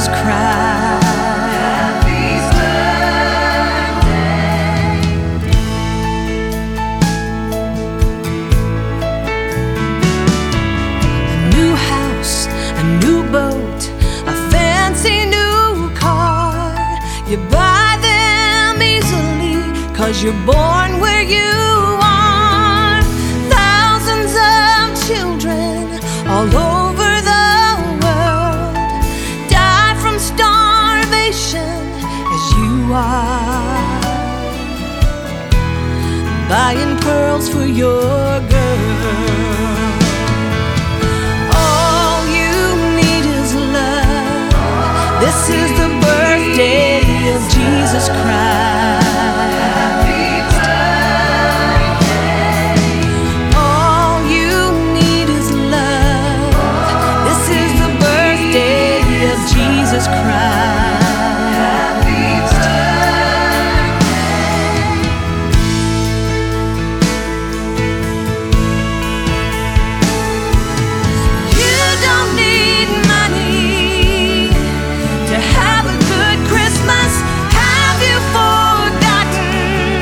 Jesus Christ. A new house, a new boat, a fancy new car. You buy them easily 'cause you're born where you are. Thousands of children all over the world die from starvation as you are, buying pearls for your girl. All you need is love. This is the birthday of Jesus Christ. Jesus Christ. Happy birthday. You don't need money to have a good Christmas. Have you forgotten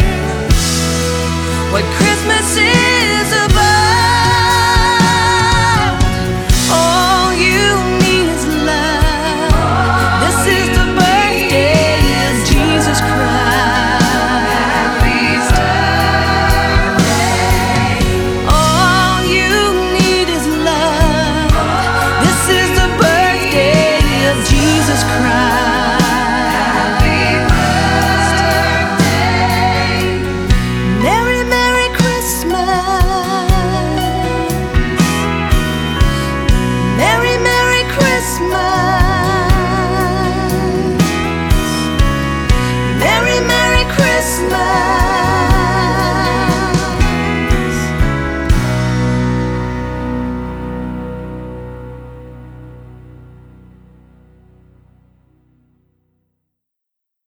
what Christmas is about? All you need is love. This is the birthday of Jesus Christ. Happy birthday. All you need is love. This is the birthday of Jesus Christ.